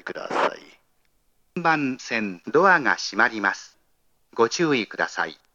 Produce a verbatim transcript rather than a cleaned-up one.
ください。 さんばん線ドアが閉まります。ご注意ください。